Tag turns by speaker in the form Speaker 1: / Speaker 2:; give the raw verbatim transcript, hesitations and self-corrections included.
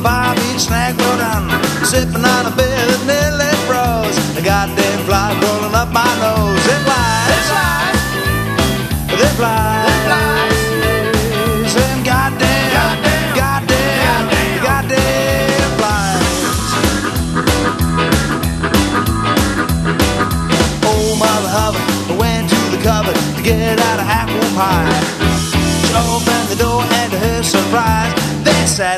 Speaker 1: Palm Beach snack bar down, sipping on a beer that nearly froze. A goddamn fly crawling up my nose. They fly, they fly, they fly, they fly. Them goddamn, goddamn, goddamn, goddamn, goddamn flies. Oh, Mother Hubbard went to the cupboard to get out a half-moon pie. She opened the door and to her surprise, they sat